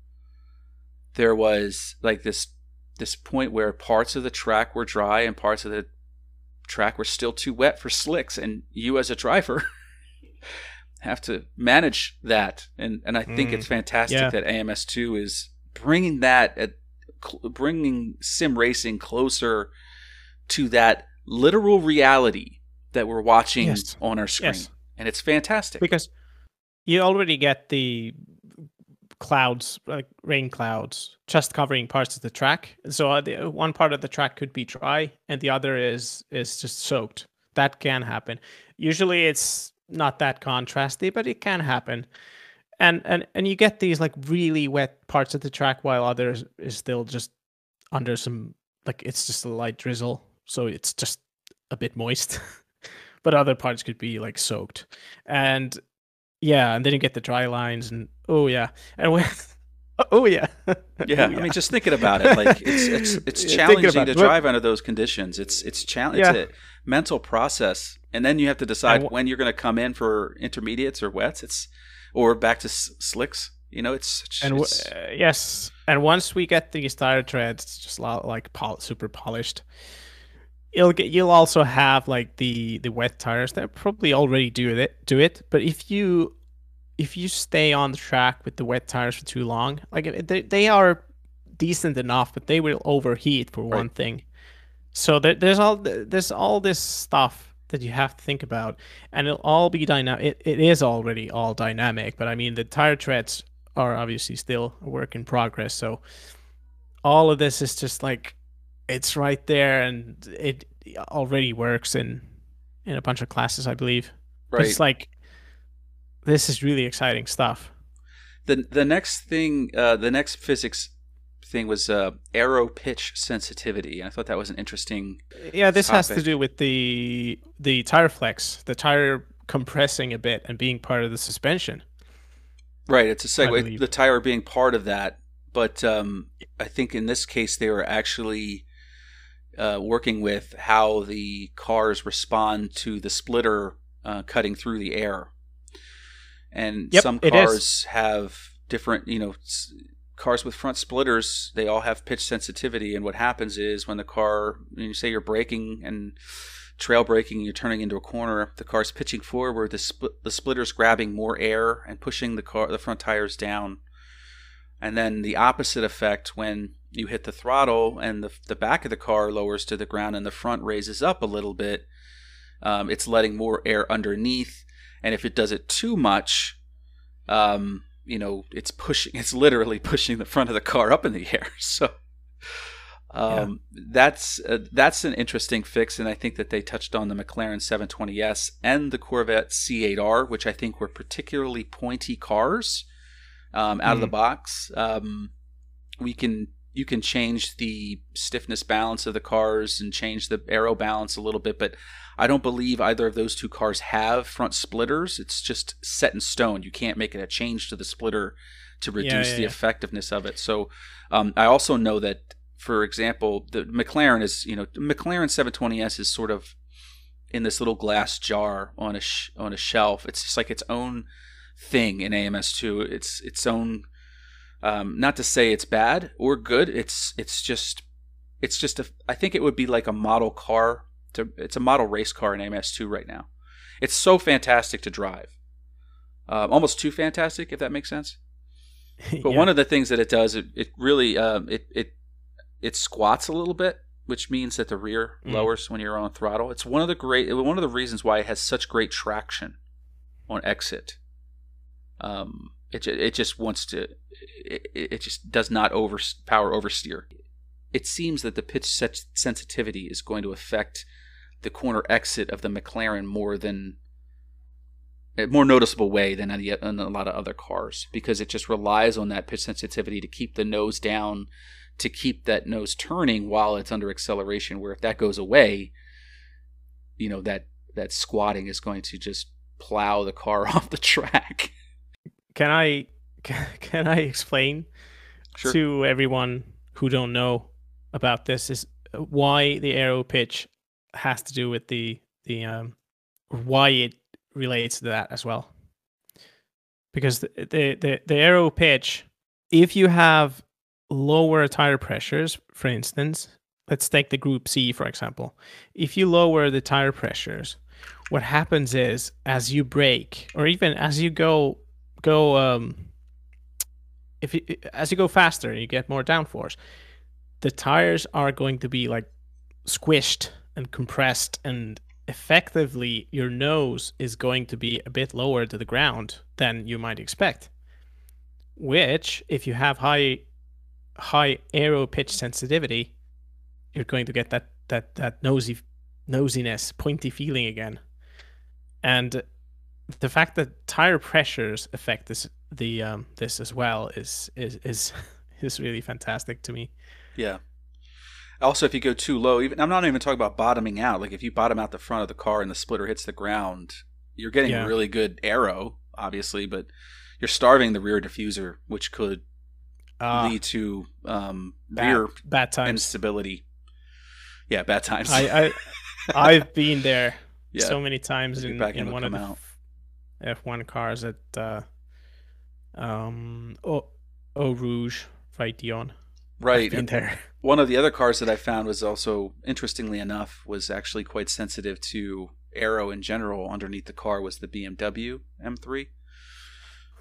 there was like this point where parts of the track were dry and parts of the track were still too wet for slicks, and you as a driver have to manage that. And I think it's fantastic Yeah. that AMS2 is bringing that bringing sim racing closer to that literal reality that we're watching Yes. on our screen. Yes. And it's fantastic. Because you already get the clouds, like rain clouds, just covering parts of the track. So one part of the track could be dry, and the other is just soaked. That can happen. Usually, it's not that contrasty, but it can happen. And you get these like really wet parts of the track, while others is still just under some like it's just a light drizzle, so it's just a bit moist. But other parts could be like soaked, and yeah, and then you get the dry lines, and oh yeah, and when oh yeah, Yeah, oh I yeah. mean, just thinking about it, like it's Yeah, thinking challenging about to it, but drive under those conditions. It's yeah, a mental process, and then you have to and decide when you're going to come in for intermediates or wets. Or back to slicks. It's yes, and once we get these tire treads just like super polished, you'll also have like the wet tires that probably already do it. But if you if you stay on the track with the wet tires for too long, like they are decent enough, but they will overheat for Right. one thing. So there's all this stuff that you have to think about, and it'll all be dynamic. It is already all dynamic, but I mean the tire treads are obviously still a work in progress. So all of this is just like it's right there, and it already works in a bunch of classes, I believe. But Right. it's like this is really exciting stuff. The next thing, the next physics thing was aero pitch sensitivity, and I thought that was an interesting Yeah, this has to topic. do with the tire flex, the tire compressing a bit and being part of the suspension, Right, it's a I segue. believe. The tire being part of that, but I think in this case they were actually working with how the cars respond to the splitter cutting through the air. And Yep, some it is. cars have different, cars with front splitters, they all have pitch sensitivity. And what happens is when the car, when you say you're braking and trail braking and you're turning into a corner, the car's pitching forward, the splitter's grabbing more air and pushing the front tires down. And then the opposite effect when you hit the throttle and the back of the car lowers to the ground and the front raises up a little bit, it's letting more air underneath. And if it does it too much, it's literally pushing the front of the car up in the air. So Yeah. that's an interesting fix, and I think that they touched on the McLaren 720S and the Corvette C8R, which I think were particularly pointy cars out of the Mm. box. You can change the stiffness balance of the cars and change the aero balance a little bit, but I don't believe either of those two cars have front splitters. It's just set in stone. You can't make it a change to the splitter to Yeah, reduce yeah, the yeah. effectiveness of it. So I also know that, for example, the McLaren McLaren 720S is sort of in this little glass jar on a shelf. It's just like its own thing in AMS2. It's its own. Not to say it's bad or good. It's just I think it would be like a model car. It's a model race car in AMS2 right now. It's so fantastic to drive, almost too fantastic, if that makes sense. But Yeah. one of the things that it does, it really it squats a little bit, which means that the rear Mm. lowers when you're on throttle. It's one of the reasons why it has such great traction on exit. It just wants to. It just does not oversteer. It seems that the pitch sensitivity is going to affect the corner exit of the McLaren more noticeable way than in a lot of other cars, because it just relies on that pitch sensitivity to keep the nose down, to keep that nose turning while it's under acceleration. Where if that goes away, that squatting is going to just plow the car off the track. Can I can I explain Sure. to everyone who don't know about this is why the aero pitch has to do with the why it relates to that as well. Because the aero pitch, if you have lower tire pressures, for instance, let's take the Group C for example. If you lower the tire pressures, what happens is as you brake or even as you go as you go faster and you get more downforce, the tires are going to be like squished and compressed, and effectively your nose is going to be a bit lower to the ground than you might expect. Which, if you have high aero pitch sensitivity, you're going to get that nosiness, pointy feeling again. And the fact that tire pressures affect this as well is is really fantastic to me. Yeah. Also, if you go too low, even I'm not even talking about bottoming out. Like if you bottom out the front of the car and the splitter hits the ground, you're getting Yeah. really good aero, obviously, but you're starving the rear diffuser, which could Ah, lead to bad rear bad times. instability. Yeah, bad times. I I've been there Yeah, so many times your back end in will one of come the out. F1 cars at Eau Rouge, right, Dion. I've Right. been there. One of the other cars that I found was also, interestingly enough, was actually quite sensitive to aero in general underneath the car was the BMW M3.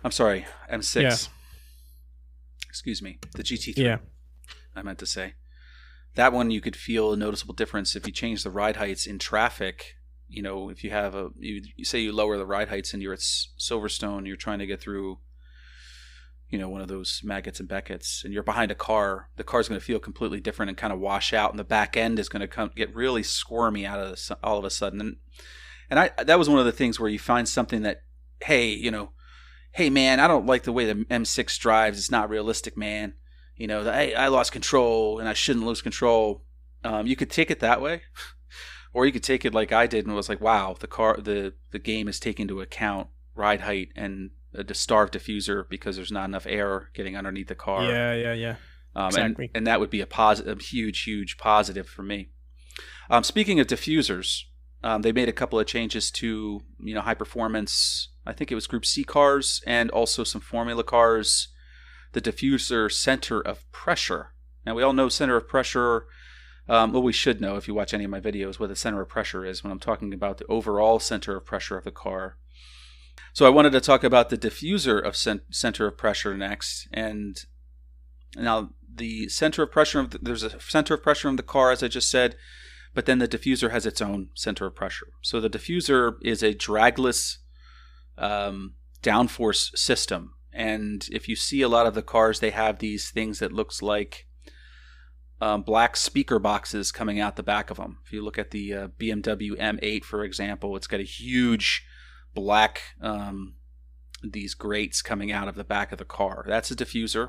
I'm sorry, M6. Yeah. Excuse me, the GT3. Yeah. I meant to say. That one you could feel a noticeable difference if you change the ride heights in traffic. If you have you say you lower the ride heights and you're at Silverstone, you're trying to get through, one of those Maggots and Beckett's, and you're behind a car, the car's going to feel completely different and kind of wash out, and the back end is going to get really squirmy all of a sudden. And that was one of the things where you find something that, hey man, I don't like the way the M6 drives. It's not realistic, man. I lost control and I shouldn't lose control. You could take it that way, or you could take it like I did and was like, wow, the game is taking into account ride height and a starved diffuser because there's not enough air getting underneath the car. Yeah. Exactly. And that would be a huge positive for me. Speaking of diffusers, they made a couple of changes to high performance. I think it was Group C cars and also some Formula cars. The diffuser center of pressure. Now, we all know center of pressure. We should know if you watch any of my videos what the center of pressure is when I'm talking about the overall center of pressure of the car. So I wanted to talk about the diffuser of center of pressure next. And now the center of pressure, there's a center of pressure in the car, as I just said, but then the diffuser has its own center of pressure. So the diffuser is a dragless downforce system. And if you see a lot of the cars, they have these things that looks like black speaker boxes coming out the back of them. If you look at the BMW M8, for example, it's got a huge black these grates coming out of the back of the car. That's a diffuser.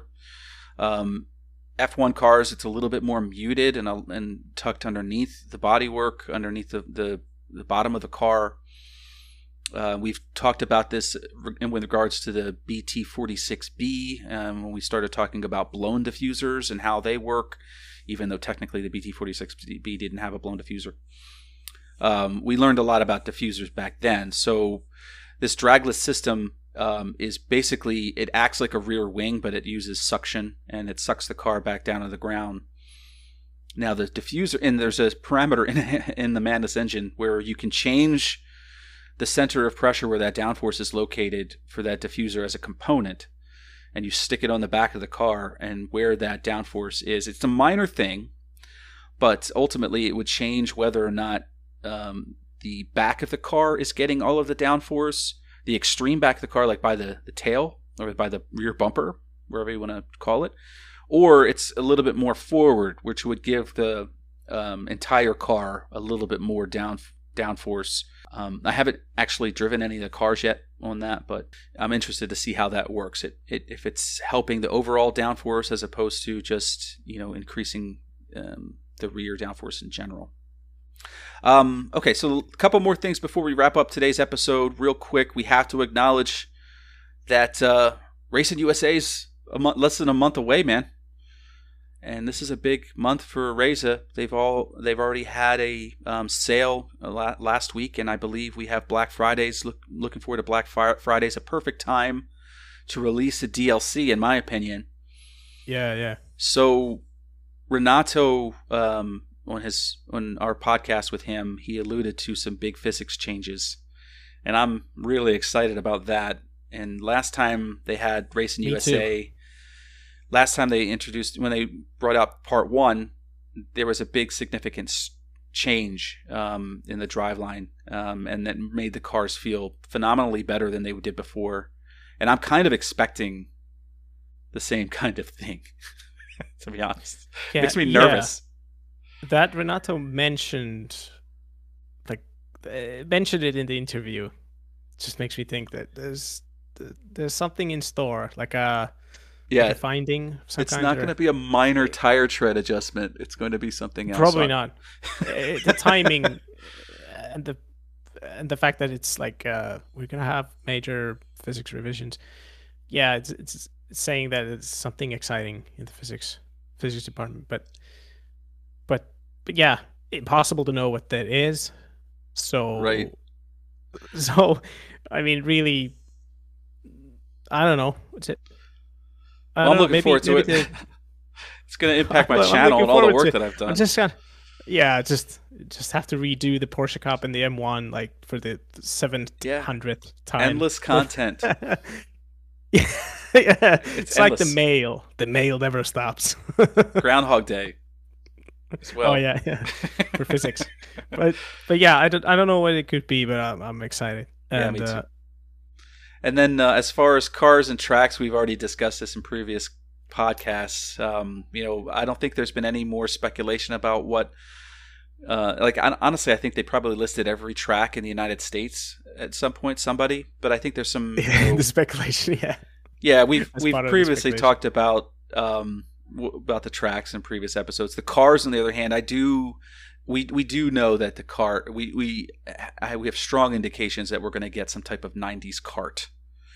F1 cars, it's a little bit more muted and tucked underneath the bodywork, underneath the bottom of the car. We've talked about this with regards to the BT46B when we started talking about blown diffusers and how they work, even though technically the BT46B didn't have a blown diffuser. We learned a lot about diffusers back then. So this dragless system is basically, it acts like a rear wing, but it uses suction and it sucks the car back down to the ground. Now the diffuser, and there's a parameter in the Madness engine where you can change the center of pressure where that downforce is located for that diffuser as a component, and you stick it on the back of the car and where that downforce is. It's a minor thing, but ultimately it would change whether or not the back of the car is getting all of the downforce, the extreme back of the car, like by the tail or by the rear bumper, wherever you want to call it, or it's a little bit more forward, which would give the entire car a little bit more downforce. I haven't actually driven any of the cars yet on that, but I'm interested to see how that works. If it's helping the overall downforce as opposed to just increasing the rear downforce in general. Okay, so a couple more things before we wrap up today's episode. Real quick, we have to acknowledge that Racing USA's less than a month away, man. And this is a big month for Reza. They've already had a sale last week, and I believe we have Black Fridays. Looking forward to Black Fridays. A perfect time to release a DLC, in my opinion. Yeah. So Renato, on our podcast with him, he alluded to some big physics changes, and I'm really excited about that. And last time they had Racing USA. Too. Last time when they brought out Part 1, there was a big significant change in the driveline, and that made the cars feel phenomenally better than they did before. And I'm kind of expecting the same kind of thing, to be honest. It makes me nervous. Yeah. That Renato mentioned it in the interview. It just makes me think that there's something in store, like a... Yeah, finding. It's not going to be a minor tire tread adjustment. It's going to be something else. Probably not. The timing and the fact that it's like we're going to have major physics revisions. Yeah, it's saying that it's something exciting in the physics department, but yeah, impossible to know what that is. So right. So I mean, really, I don't know. What's it? Well, I'm looking forward to it. It's going to impact my channel and all the work that I've done. I'm just gonna, just have to redo the Porsche Cup and the M1 like for the 700th time. Endless content. Yeah, It's it's like the endless. mail. The mail never stops. Groundhog Day as Oh well. yeah, yeah, for physics. But yeah, I don't know what it could be, but I'm excited. Yeah, And me too. And then as far as cars and tracks, we've already discussed this in previous podcasts. I don't think there's been any more speculation about what. Honestly, I think they probably listed every track in the United States at some point, somebody. But I think there's some, the speculation, yeah, yeah, we've that's we've part of the previously speculation. talked about the tracks in previous episodes. The cars, on the other hand, we do know that the car we have strong indications that we're going to get some type of '90s kart.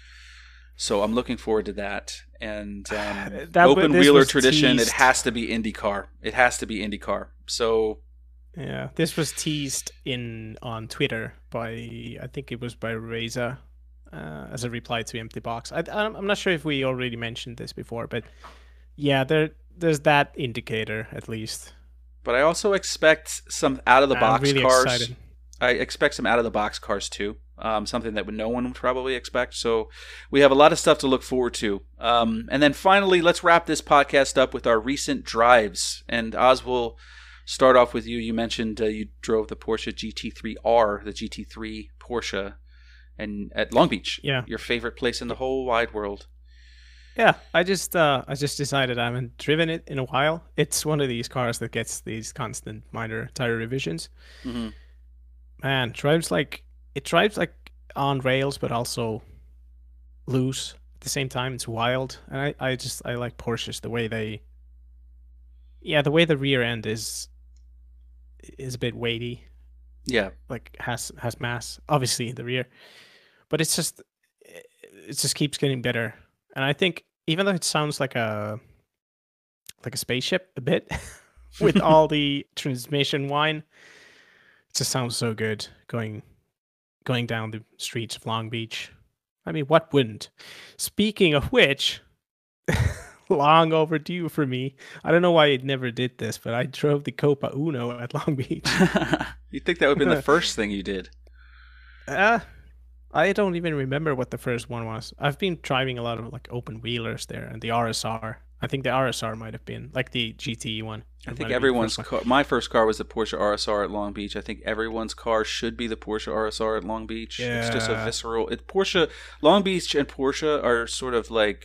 So I'm looking forward to that. And open This wheeler was tradition, it teased. has to be IndyCar. It has to be IndyCar. So Yeah, this was teased on Twitter by, I think it was by Reza, as a reply to Empty Box. I'm not sure if we already mentioned this before, but yeah, there's that indicator at least. but I also expect some out of the I'm box really cars. excited. I expect some out of the box cars too. Something that no one would probably expect. So we have a lot of stuff to look forward to. And then finally, let's wrap this podcast up with our recent drives. And Oz, will start off with you. You mentioned you drove the Porsche GT3R, the GT3 Porsche, and at Long Beach, Yeah, your favorite place in the whole wide world. yeah. I just decided I haven't driven it in a while. It's one of these cars that gets these constant minor tire revisions. Hmm. Man, it drives like on rails, but also loose at the same time. It's wild, and I like Porsches the way the way the rear end is a bit weighty, Yeah, like has mass, obviously in the rear, but it just keeps getting better. And I think even though it sounds like a spaceship a bit with all the transmission whine, it just sounds so good going down the streets of Long Beach. I mean, what wouldn't? Speaking of which, long overdue for me. I don't know why it never did this, but I drove the Copa Uno at Long Beach. you'd think that would have been the first thing you did. uh, I don't even remember what the first one was. I've been driving a lot of like open wheelers there, and the RSR. I think the RSR might have been like the GTE one. I It think might have been the everyone's first one. car, my first car was the Porsche RSR at Long Beach. I think everyone's car should be the Porsche RSR at Long Beach. It's just a Yeah, visceral. Porsche, Long Beach, and Porsche are sort of like,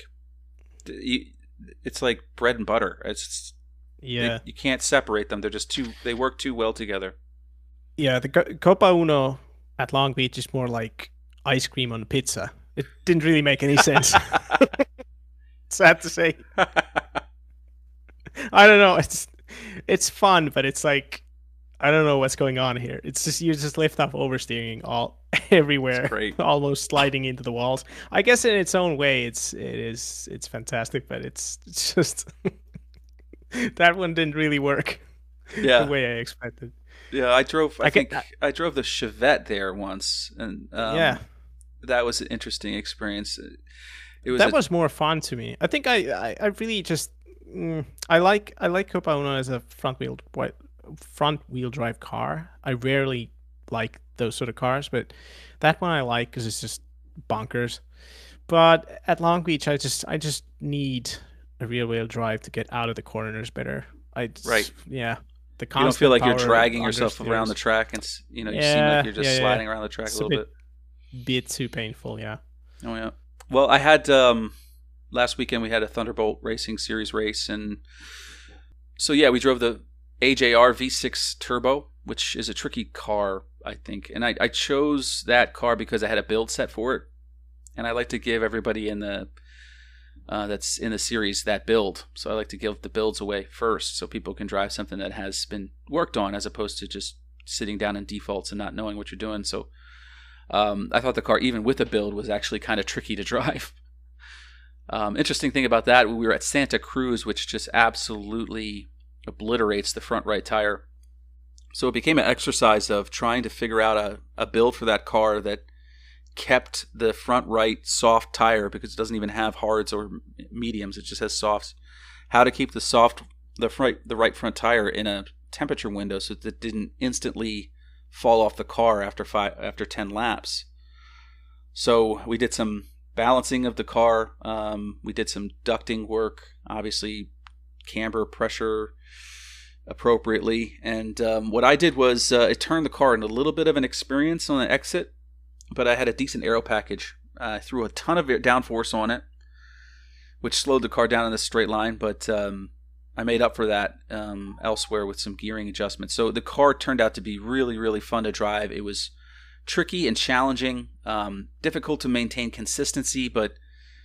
it's like bread and butter. yeah, You can't separate them. They're just too. They work too well together. yeah. The Copa Uno at Long Beach is more like ice cream on pizza. It didn't really make any sense. Sad to say. I don't know. It's fun, but it's like I don't know what's going on here. It's just you just lift off oversteering all It's everywhere, great. almost sliding into the walls. I guess in its own way, it's fantastic, but it's just that one didn't really work the Yeah, way I expected. yeah. I drove. I I get think I drove the Chevette there once, and yeah. that was an interesting experience. It was That a was more fun to me. I think I really just I like Copa Uno as a front wheel drive car. I rarely like those sort of cars, but that one I like because it's just bonkers. But at Long Beach, I just need a rear wheel drive to get out of the corners better. right. Yeah, the You don't feel constant like you're power dragging yourself around the understeers. track, and you seem like Yeah, you're yeah, just yeah. sliding around the track a It's a little bit. bit too painful. Yeah. Oh yeah. Well, I had last weekend we had a Thunderbolt Racing Series race, and so yeah, we drove the AJR V6 Turbo, which is a tricky car, I think, and I chose that car because I had a build set for it, and I like to give everybody in the that's in the series that build. So I like to give the builds away first, so people can drive something that has been worked on, as opposed to just sitting down in defaults and not knowing what you're doing. So I thought the car, even with a build, was actually kind of tricky to drive. Interesting thing about that, we were at Santa Cruz, which just absolutely obliterates the front right tire. So it became an exercise of trying to figure out a build for that car that kept the front right soft tire, because it doesn't even have hards or mediums, it just has softs. How to keep the right front tire in a temperature window so that it didn't instantly fall off the car after 10 laps. So we did some balancing of the car. We did some ducting work, obviously camber pressure appropriately. And what I did was it turned the car into a little bit of an experience on the exit, but I had a decent aero package. I threw a ton of downforce on it, which slowed the car down in a straight line, but I made up for that elsewhere with some gearing adjustments. So the car turned out to be really, really fun to drive. It was tricky and challenging, difficult to maintain consistency, but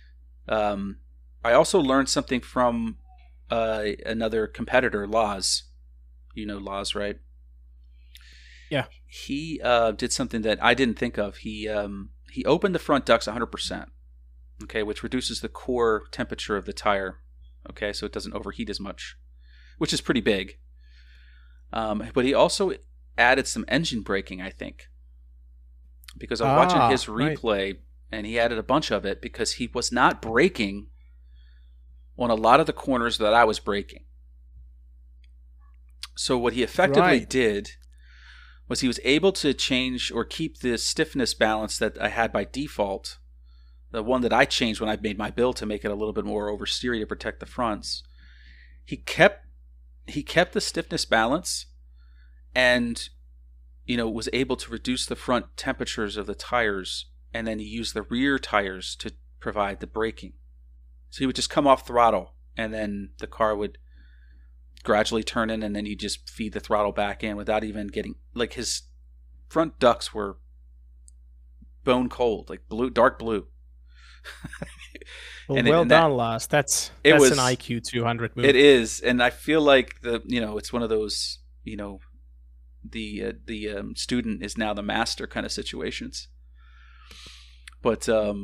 I also learned something from another competitor, Laz. You know Laz, right? Yeah. He did something that I didn't think of. He opened the front ducts 100%, okay, which reduces the core temperature of the tire, okay, so it doesn't overheat as much, which is pretty big. But he also added some engine braking, I think, because I was watching his replay, right, and he added a bunch of it because he was not braking on a lot of the corners that I was braking. So what he effectively did was he was able to change or keep the stiffness balance that I had by default, the one that I changed when I made my build to make it a little bit more oversteery to protect the fronts. He kept the stiffness balance and, you know, was able to reduce the front temperatures of the tires, and then he used the rear tires to provide the braking. So he would just come off throttle, and then the car would gradually turn in, and then you just feed the throttle back in without even getting, like, his front ducts were bone cold, like blue, dark blue. Well, well done, Lars. That's an IQ 200 move. It is, and I feel like it's one of those, you know, the student is now the master kind of situations. But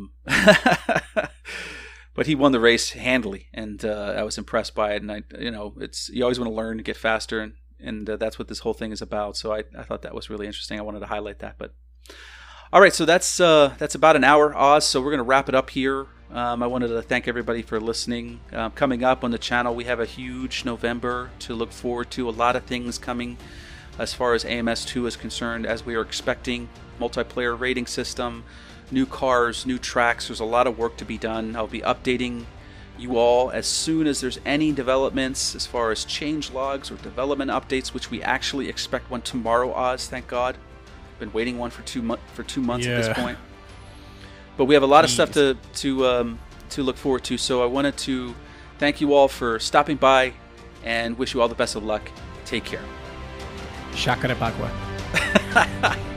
but he won the race handily, and I was impressed by it. And you always want to learn to get faster, and that's what this whole thing is about. So I thought that was really interesting. I wanted to highlight that. But all right, so that's about an hour, Oz. So we're going to wrap it up here. I wanted to thank everybody for listening. Coming up on the channel, we have a huge November to look forward to. A lot of things coming as far as AMS2 is concerned, as we are expecting. Multiplayer rating system, new cars, new tracks. There's a lot of work to be done. I'll be updating you all as soon as there's any developments as far as change logs or development updates, which we actually expect one tomorrow, Oz, thank God. Been waiting one for 2 months at this point. But we have a lot of stuff to look forward to. So I wanted to thank you all for stopping by and wish you all the best of luck. Take care. Shakara Bagua.